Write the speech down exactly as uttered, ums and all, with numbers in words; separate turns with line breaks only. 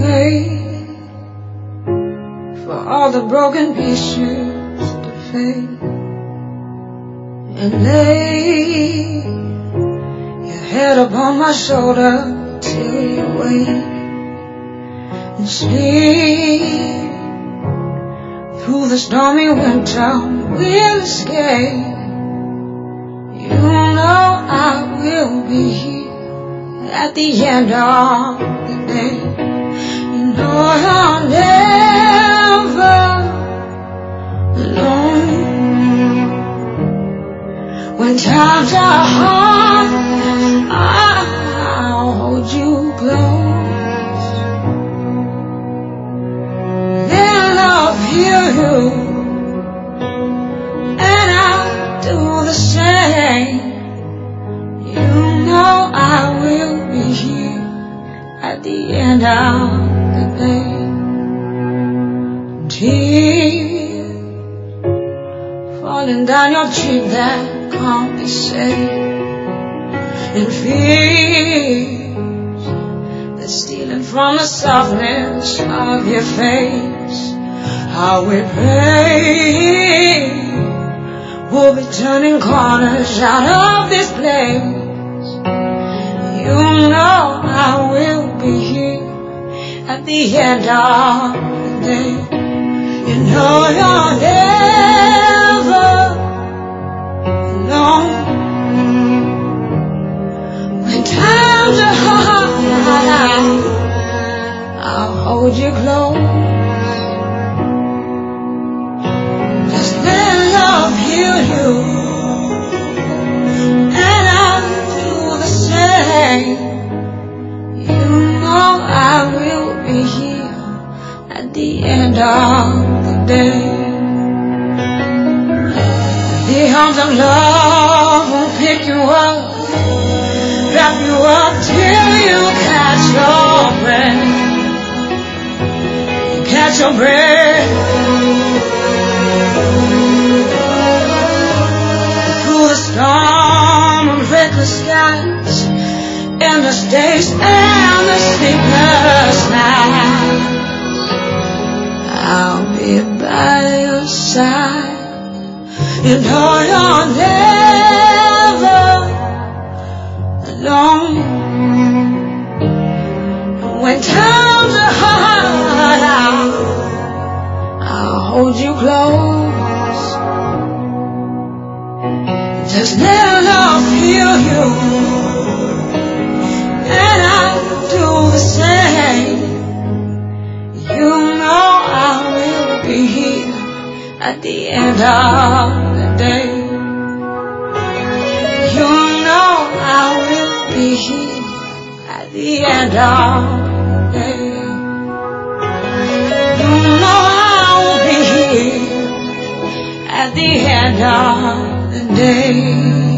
pay for all the broken pieces to fade and lay your head upon my shoulder till you wake and sleep through the stormy winter. We'll escape. You know I will be here at the end of the day. You know you're never alone. When times are hard, I'll hold you close. Then I'll feel you, and I'll do the same. You know I will be here at the end of the day. Tears falling down your cheek that can't be saved, and fears that's stealing from the softness of your face. How we pray we'll be turning corners out of this place. You know I will be here at the end of the day. You know you're never alone. When times are hard, I'll hold you close. Just let love heal you, and I'll do the same. You know I will be here at the end of the day. The arms of love will pick you up, wrap you up till you catch your breath. You catch your breath. Through the storm of reckless skies, endless days and the sleepless night, I'll be by your side. You know you're never alone. When times are hard, I'll, I'll hold you close. Just let love heal you, and I'll do the same. You know I will be here at the end of the day. You know I will be here at the end of the day. You know I will be here at the end of the day.